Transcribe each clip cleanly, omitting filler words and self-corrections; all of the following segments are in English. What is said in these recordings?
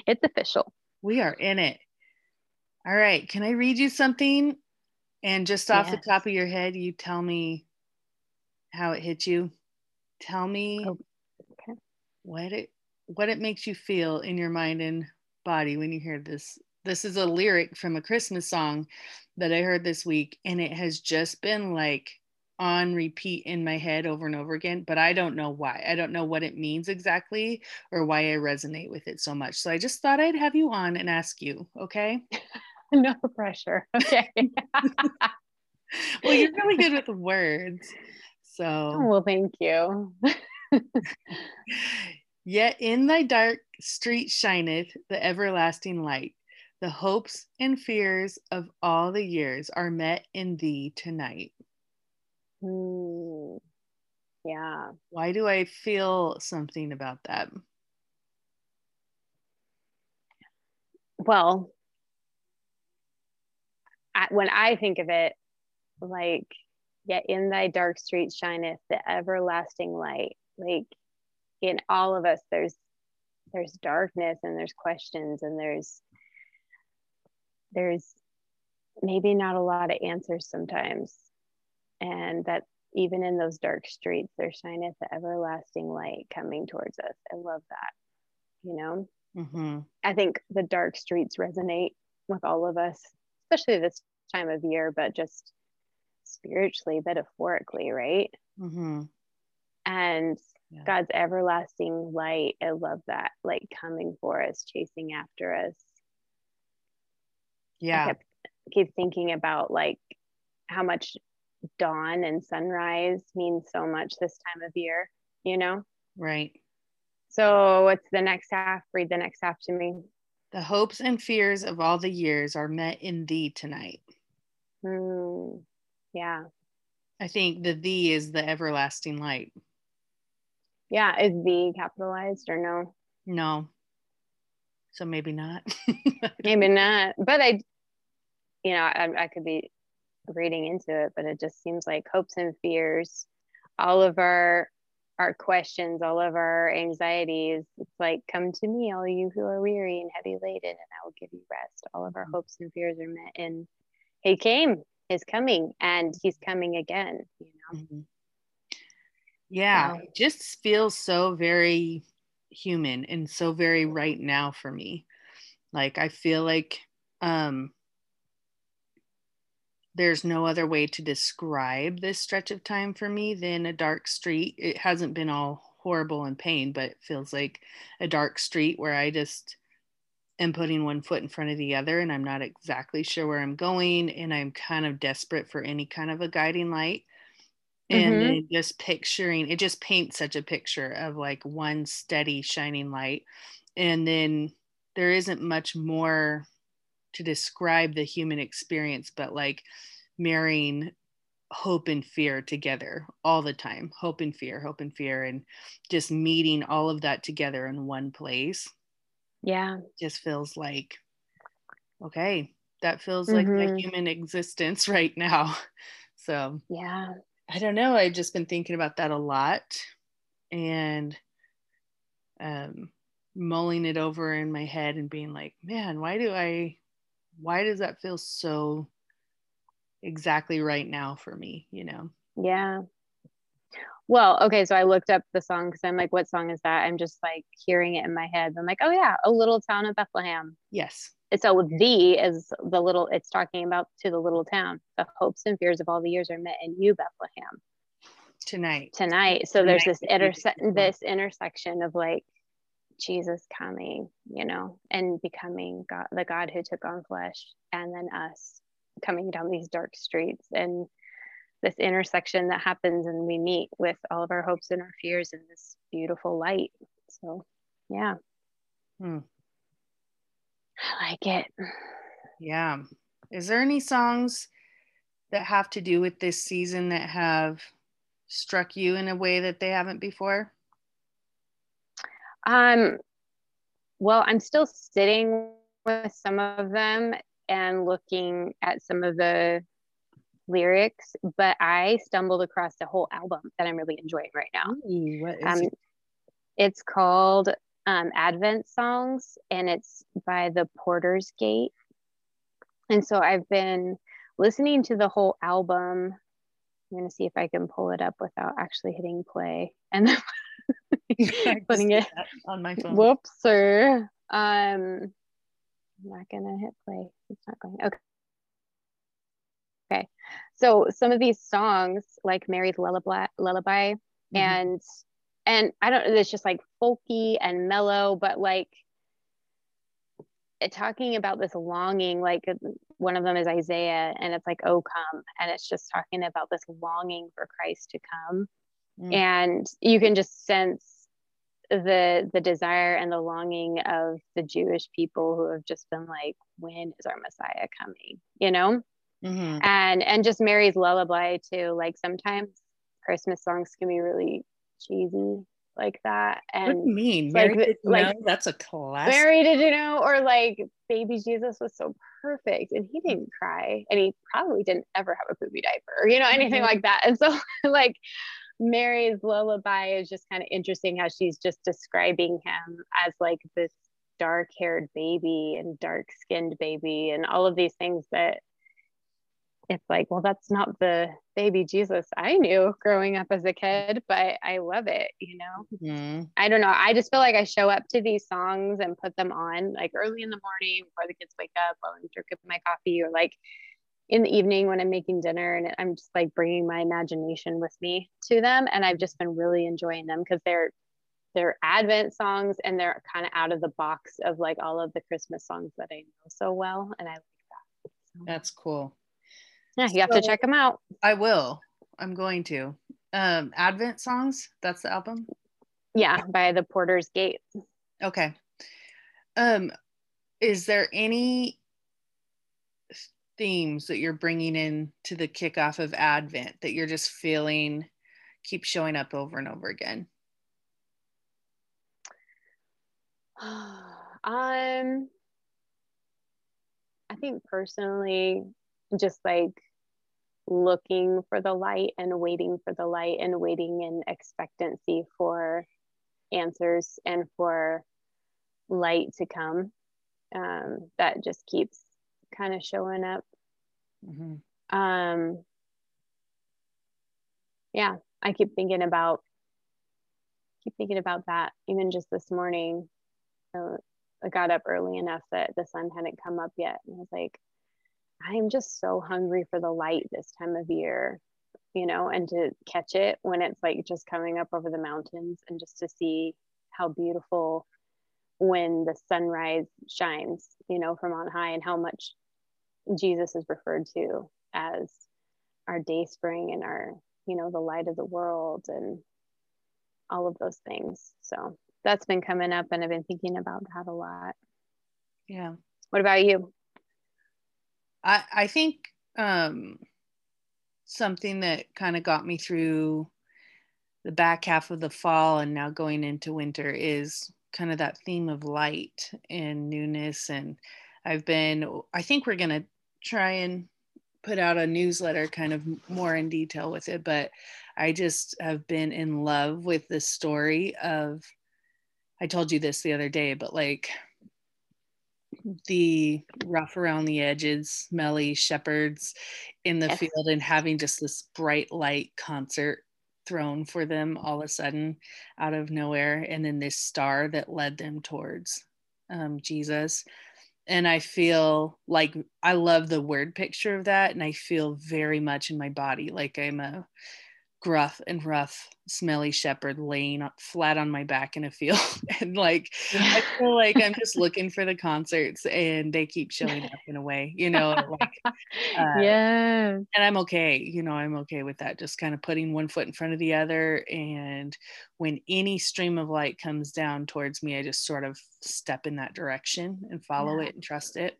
It's official. We are in it. All right. Can I read you something? And just off the top Yes. of your head, you tell me how it hit you. Tell me Oh, okay. what it makes you feel in your mind and body when you hear this. This is a lyric from a Christmas song that I heard this week, and it has just been like on repeat in my head over and over again, but I don't know why. I don't know what it means exactly or why I resonate with it so much. So I just thought I'd have you on and ask you, okay? No pressure. Okay. Well, you're really good with words. So, Well, thank you. yet in thy dark street shineth the everlasting light. The hopes and fears of all the years are met in thee tonight. Hmm. Yeah. Why do I feel something about that? Well, when I think of it, like, yet in thy dark street shineth the everlasting light. Like in all of us, there's darkness and there's questions and there's maybe not a lot of answers sometimes. And that even in those dark streets, there shineth the everlasting light coming towards us. I love that, you know? Mm-hmm. I think the dark streets resonate with all of us, especially this time of year, but just spiritually, metaphorically, right? Mm-hmm. And Yeah. God's everlasting light, I love that, like coming for us, chasing after us. I Yeah. keep thinking about like how much dawn and sunrise means so much this time of year, you know? Right. So what's the next half? Read the next half to me. The hopes and fears of all the years are met in thee tonight. Hmm. Yeah. I think the thee is the everlasting light. Yeah. Is the capitalized or no? No. So maybe not. Maybe not. But I could be reading into it, but it just seems like hopes and fears, all of our questions, all of our anxieties. It's like, come to me, all you who are weary and heavy laden, and I will give you rest. All of our hopes and fears are met. And he came, is coming, and he's coming again, you know? Mhm. Yeah, So it just feels so very human and so very right now for me. Like I feel like um there's no other way to describe this stretch of time for me than a dark street. It hasn't been all horrible and pain, but it feels like a dark street where I just am putting one foot in front of the other and I'm not exactly sure where I'm going and I'm kind of desperate for any kind of a guiding light. And mm-hmm. then just picturing it just paints such a picture of like one steady shining light. And then there isn't much more to describe the human experience, but like marrying hope and fear together all the time, hope and fear, and just meeting all of that together in one place Yeah. just feels like, okay, that feels like my Mm-hmm. human existence right now. So Yeah. I don't know. I've just been thinking about that a lot and um, mulling it over in my head and being like, man, why does that feel so exactly right now for me, you know? Yeah. Well, okay, so I looked up the song because I'm like, what song is that? I'm just like hearing it in my head. I'm like, oh yeah, a little town of Bethlehem. Yes. So the is the little, it's talking about to the little town. The hopes and fears of all the years are met in you, Bethlehem, Tonight. tonight. So there's Tonight would be the song. this intersection of like Jesus coming, and becoming God, the God who took on flesh, and then us coming down these dark streets, and this intersection that happens, and we meet with all of our hopes and our fears in this beautiful light. So yeah, Hmm. I like it. Yeah. Is there any songs that have to do with this season that have struck you in a way that they haven't before? um well, I'm still sitting with some of them and looking at some of the lyrics, but I stumbled across a whole album that I'm really enjoying right now. Ooh, what is um it? it's called Advent songs, and it's by the Porter's Gate. And so I've been listening to the whole album. I'm going to see if I can pull it up without actually hitting play and then putting it on my phone. Whoops, sir. I'm not going to hit play. It's not going. Okay. Okay. So some of these songs, like Mary's Lullaby, mm-hmm. and I don't know, it's just like folky and mellow, but like talking about this longing, like one of them is Isaiah, and it's like, oh come, and it's just talking about this longing for Christ to come. And you can just sense the desire and the longing of the Jewish people who have just been like, when is our Messiah coming, you know? Mm-hmm. And just Mary's Lullaby too, like sometimes Christmas songs can be really cheesy like that. And what do you mean? Mary, did you know? That's a classic. Mary, did you know? Or like baby Jesus was so perfect and he didn't cry and he probably didn't ever have a poopy diaper, you know, anything like that. And so like Mary's Lullaby is just kind of interesting how she's just describing him as like this dark-haired baby and dark-skinned baby and all of these things that it's like, well, that's not the baby Jesus I knew growing up as a kid, but I love it, you know? Mm-hmm. I don't know. I just feel like I show up to these songs and put them on like early in the morning before the kids wake up while I'm drinking my coffee, or like in the evening when I'm making dinner, and I'm just like bringing my imagination with me to them. And I've just been really enjoying them because they're Advent songs and they're kind of out of the box of like all of the Christmas songs that I know so well. And I like that. So. That's cool. Yeah, you have to check them out. I will. I'm going to. Advent songs, that's the album? Yeah, by the Porter's Gate. Okay. Is there any themes that you're bringing in to the kickoff of Advent that you're just feeling keep showing up over and over again? I think personally, just like looking for the light and waiting for the light and waiting in expectancy for answers and for light to come. That just keeps kind of showing up. Mm-hmm. Yeah, I keep thinking about that even just this morning. I got up early enough that the sun hadn't come up yet, and I was like, I am just so hungry for the light this time of year, you know, and to catch it when it's like just coming up over the mountains, and just to see how beautiful when the sunrise shines, you know, from on high, and how much Jesus is referred to as our day spring and our, you know, the light of the world and all of those things. So that's been coming up, and I've been thinking about that a lot. Yeah. What about you? I think something that kind of got me through the back half of the fall and now going into winter is kind of that theme of light and newness. And I think we're going to try and put out a newsletter kind of more in detail with it, but I just have been in love with the story of, I told you this the other day, but like the rough around the edges, smelly shepherds in the field and having just this bright light concert thrown for them all of a sudden out of nowhere. And then this star that led them towards Jesus. And I feel like I love the word picture of that. And I feel very much in my body like I'm a gruff and rough, smelly shepherd laying flat on my back in a field. And like, I feel like I'm just looking for the concerts and they keep showing up in a way, you know, like, yeah. And I'm okay, you know, I'm okay with that. Just kind of putting one foot in front of the other. And when any stream of light comes down towards me, I just sort of step in that direction and follow it and trust it.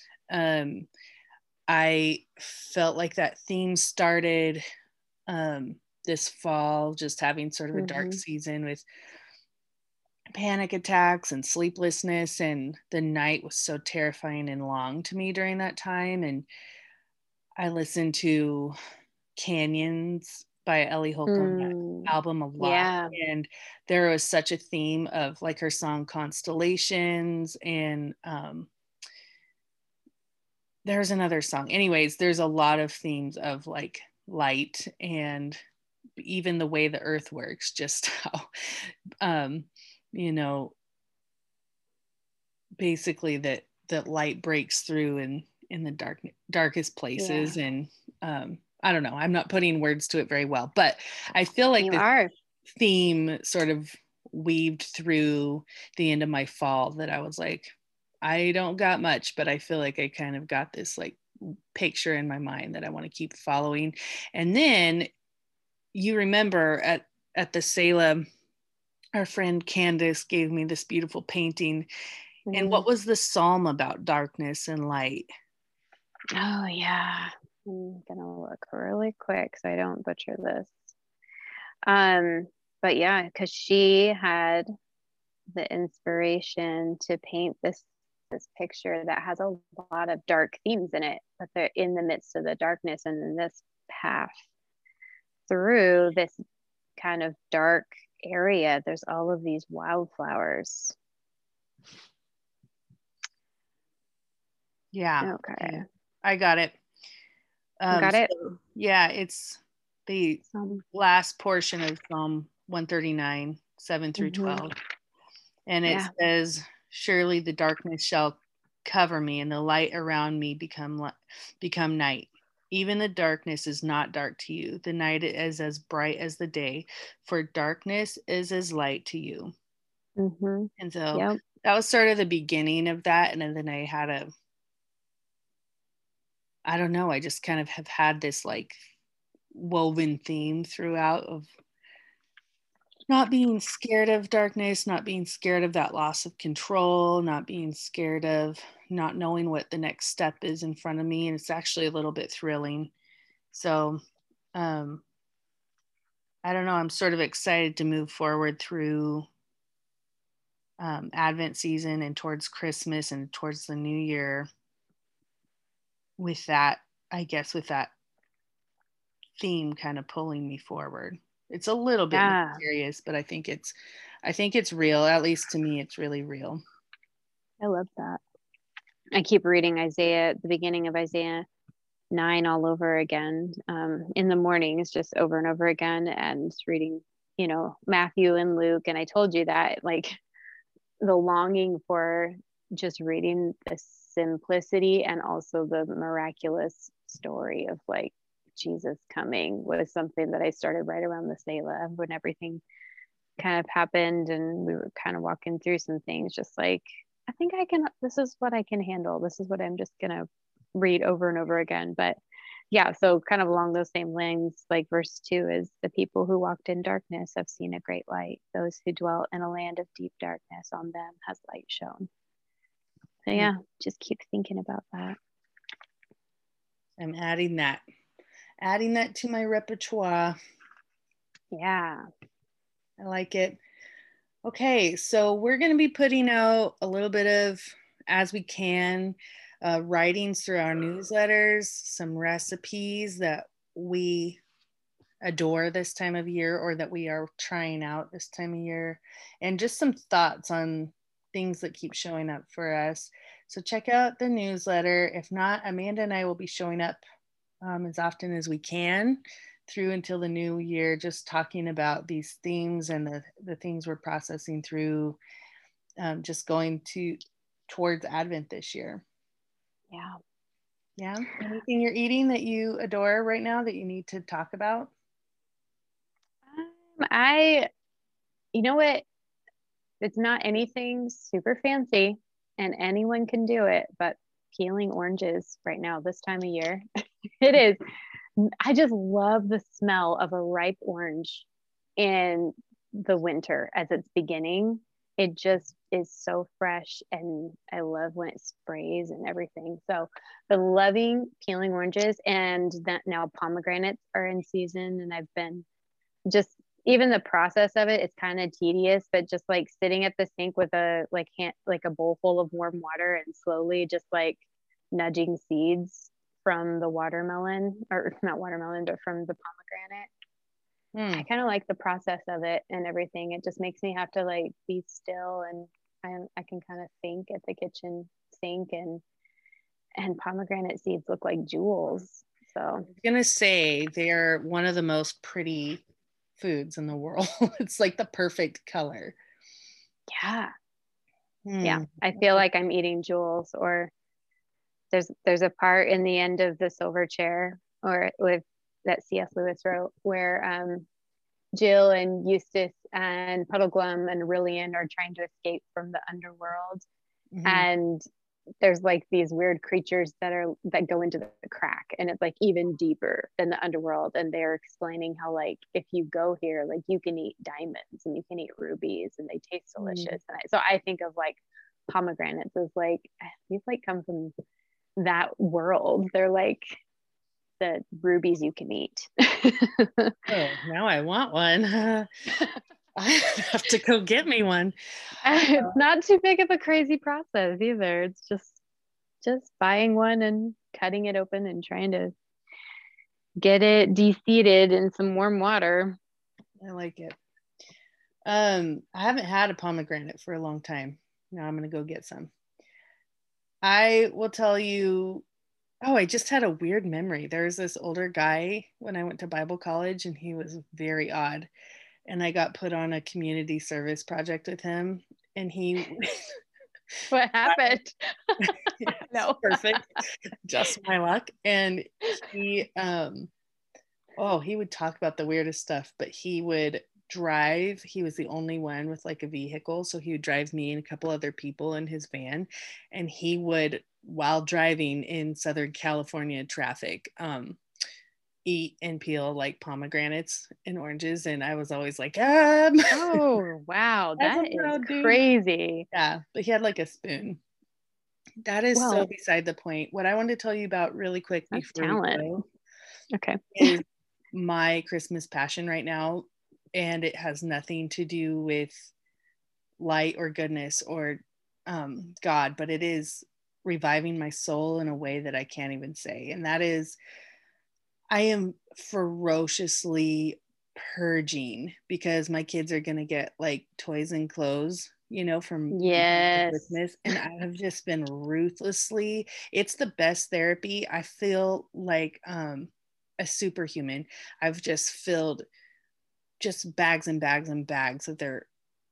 I felt like that theme started this fall, just having sort of a dark season with panic attacks and sleeplessness, and the night was so terrifying and long to me during that time. And I listened to Canyon's by Ellie Holcomb, that album a lot. Yeah. And there was such a theme of like her song Constellations, and there's another song. Anyways, there's a lot of themes of like light and even the way the earth works, just how you know, basically that light breaks through in the darkest places. Yeah. And I don't know, I'm not putting words to it very well, but I feel like You this are. theme sort of weaved through the end of my fall, that I was like, I don't got much, but I feel like I kind of got this like picture in my mind that I want to keep following. And then you remember at the Salem, our friend Candace gave me this beautiful painting. And what was the psalm about darkness and light? Oh yeah. I'm gonna look really quick so I don't butcher this. But yeah, because she had the inspiration to paint this picture that has a lot of dark themes in it, but they're in the midst of the darkness, and then this path through this kind of dark area, there's all of these wildflowers. Yeah. Okay. I got it. Got it. So, yeah, it's the last portion of Psalm 139, 7 through 12. And it says, surely the darkness shall cover me, and the light around me become night. Even the darkness is not dark to you. The night is as bright as the day, for darkness is as light to you. And so that was sort of the beginning of that. And then I had I don't know, I just kind of have had this like woven theme throughout of not being scared of darkness, not being scared of that loss of control, not being scared of not knowing what the next step is in front of me. And it's actually a little bit thrilling. So I don't know, I'm sort of excited to move forward through Advent season and towards Christmas and towards the new year with that, I guess, with that theme kind of pulling me forward. It's a little bit mysterious, but I think it's real. At least to me, it's really real. I love that. I keep reading Isaiah, the beginning of Isaiah 9 all over again in the mornings, just over and over again, and reading, Matthew and Luke. And I told you that, like, the longing for just reading the simplicity and also the miraculous story of like Jesus coming was something that I started right around the Selah, when everything kind of happened and we were kind of walking through some things, just like, I think this is what I can handle. This is what I'm just going to read over and over again. But yeah, so kind of along those same lines, like verse 2 is, the people who walked in darkness have seen a great light. Those who dwelt in a land of deep darkness, on them has light shone. So yeah, just keep thinking about that. I'm adding that to my repertoire. Yeah. I like it. Okay, so we're going to be putting out a little bit of, as we can, writings through our newsletters, some recipes that we adore this time of year or that we are trying out this time of year, and just some thoughts on things that keep showing up for us. So check out the newsletter. If not, Amanda and I will be showing up as often as we can through until the new year, just talking about these themes and the things we're processing through, just going towards Advent this year. Yeah. Anything you're eating that you adore right now that you need to talk about? You know what? It's not anything super fancy and anyone can do it, but peeling oranges right now, this time of year, it is. I just love the smell of a ripe orange in the winter as it's beginning. It just is so fresh, and I love when it sprays and everything. So, the loving peeling oranges, and that now pomegranates are in season, and I've been just, even the process of it, it's kind of tedious, but just like sitting at the sink with a like a bowl full of warm water and slowly just like nudging seeds from the watermelon, or not watermelon, but from the pomegranate. I Mm. kind of like the process of it and everything. It just makes me have to like be still, and I can kind of think at the kitchen sink, and pomegranate seeds look like jewels. So Gonna say they're one of the most pretty foods in the world. It's like the perfect color. yeah, yeah. Hmm. I feel like I'm eating jewels. Or there's a part in the end of the Silver Chair, or with that C.S. Lewis wrote, where Jill and Eustace and Puddleglum and Aurelian are trying to escape from the underworld, Mhm. and there's like these weird creatures that go into the crack, and it's like even deeper than the underworld, and they're explaining how like if you go here, like you can eat diamonds and you can eat rubies and they taste Mm. delicious. And so I think of like pomegranates as like these like come from that world. They're like the rubies you can eat. Oh, now I want one. I have to go get me one. It's not too big of a crazy process either. It's just buying one and cutting it open and trying to get it de-seeded in some warm water. I like it. I haven't had a pomegranate for a long time. Now I'm gonna go get some. I will tell you. Oh, I just had a weird memory. There's this older guy when I went to Bible college, and he was very odd. And I got put on a community service project with him, and he What happened? yes, No. perfect, just my luck. And he oh, he would talk about the weirdest stuff, but he would drive. He was the only one with like a vehicle, so he would drive me and a couple other people in his van, and he would, while driving in Southern California traffic, eat and peel like pomegranates and oranges. And I was always like, Oh, wow. that's a That is proud dude. crazy. Yeah, but he had like a spoon. That is so Well, beside the point. What I wanted to tell you about really quick that's before we talent. go Okay. is my Christmas passion right now. And it has nothing to do with light or goodness or God, but it is reviving my soul in a way that I can't even say. And that is, I am ferociously purging because my kids are going to get like toys and clothes, from Yes. Christmas. And I have just been it's the best therapy. I feel like a superhuman. I've just filled just bags and bags and bags of their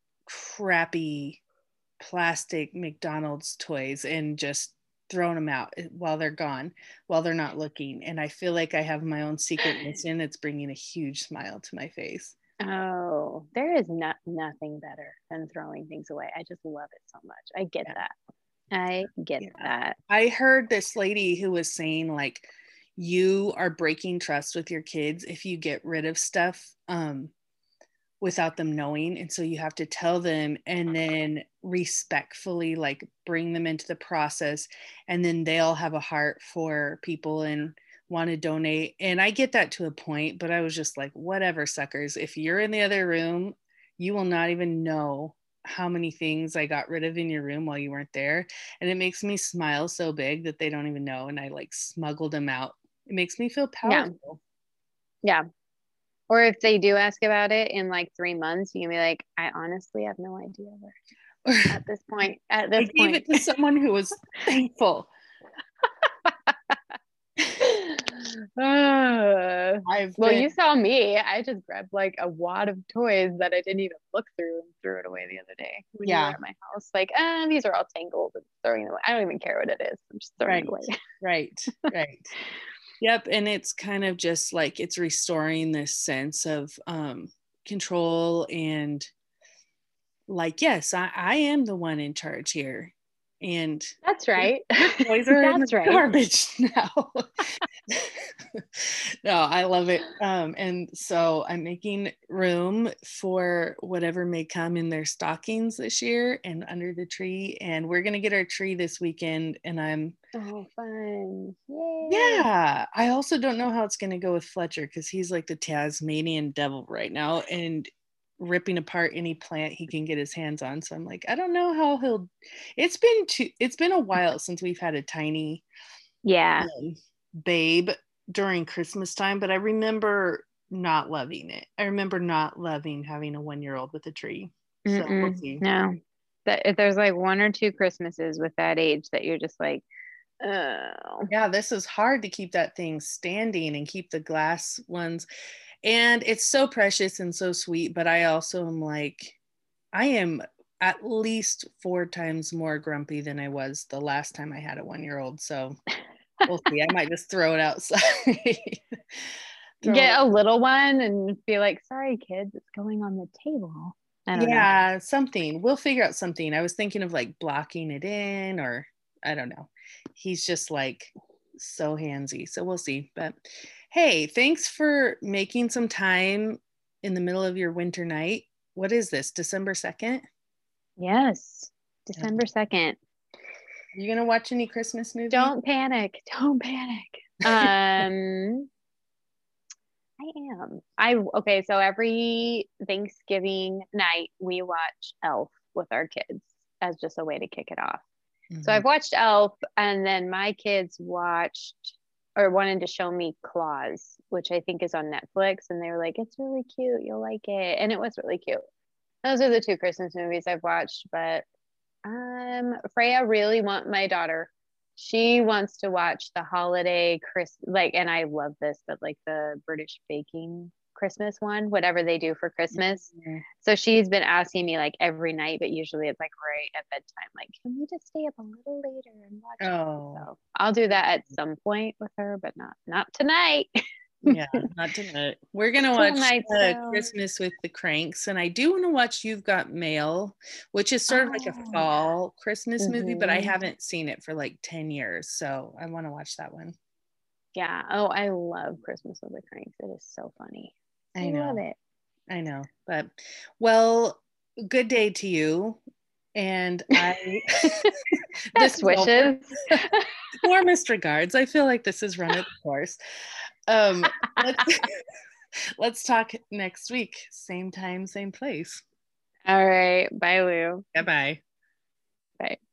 crappy plastic McDonald's toys and just thrown them out while they're gone, while they're not looking. And I feel like I have my own secret mission that's bringing a huge smile to my face. Oh, there is nothing better than throwing things away. I just love it so much. I get Yeah. that. I get Yeah. that. I heard this lady who was saying, like, you are breaking trust with your kids if you get rid of stuff without them knowing. And so you have to tell them and then respectfully like bring them into the process, and then they'll have a heart for people and want to donate. And I get that to a point, but I was just like, whatever, suckers. If you're in the other room, you will not even know how many things I got rid of in your room while you weren't there. And it makes me smile so big that they don't even know. And I like smuggled them out. It makes me feel Yeah. powerful. Yeah. Or if they do ask about it in like 3 months, you can be like, I honestly have no idea where at this point. At I this gave point. it to someone who was thankful. I've Well, been you saw me. I just grabbed like a wad of toys that I didn't even look through and threw it away the other day when you were Yeah, at my house. Like, these are all tangled and throwing it away. I don't even care what it is. I'm just throwing it right, away. right, right. Yep. And it's kind of just like it's restoring this sense of control and like, yes, I am the one in charge here. And That's right. your toys are in the That's right. garbage now. No, I love it. And so I'm making room for whatever may come in their stockings this year and under the tree. And we're going to get our tree this weekend. And Oh, fun. Yay. yeah, I also don't know how it's going to go with Fletcher because he's like the Tasmanian devil right now and ripping apart any plant he can get his hands on. So I'm like, I don't know how it's been a while since we've had a tiny Yeah. babe during Christmas time, but I remember not loving it. I remember not loving having a 1-year-old with a tree. So we'll Mm-mm, see. no. That if there's like one or two Christmases with that age that you're just like, oh. Yeah, this is hard to keep that thing standing and keep the glass ones. And it's so precious and so sweet, but I also am like, I am at least 4 times more grumpy than I was the last time I had a 1-year-old. So we'll see. I might just throw it outside. Throw Get it. a little one and be like, sorry, kids, it's going on the table. I don't know. Yeah, something. We'll figure out something. I was thinking of like blocking it in, or I don't know. He's just like so handsy. So we'll see. But hey, thanks for making some time in the middle of your winter night. What is this, December 2nd? Yes, Are December 2nd. you going to watch any Christmas movies? Don't panic. Don't panic. I am. Okay, so every Thanksgiving night we watch Elf with our kids as just a way to kick it off. So Mhm. I've watched Elf, and then my kids watched or wanted to show me Claus, which I think is on Netflix, and they were like, "It's really cute. You'll like it," and it was really cute. Those are the two Christmas movies I've watched, but Freya really want my daughter. She wants to watch the holiday like, and I love this, but like the British baking Christmas one, whatever they do for Christmas. Mhm. So she's been asking me like every night, but usually it's like right at bedtime. Like, can we just stay up a little later and watch it? Oh, So I'll do that at some point with her, but not tonight. yeah, not tonight. We're gonna Cool watch night though. Christmas with the Cranks, and I do want to watch You've Got Mail, which is sort of like a Oh, fall Christmas movie, but I hmm haven't seen it for like 10 years, so I want to watch that one. yeah. Oh, I love Christmas with the Cranks. It is so funny. I I love know, it. I know, but well, good day to you. And I, this Best is over. wishes. Warmest regards. I feel like this is run its course. Let's let's talk next week. Same time, same place. All right. Bye, Lou. Bye bye. Bye.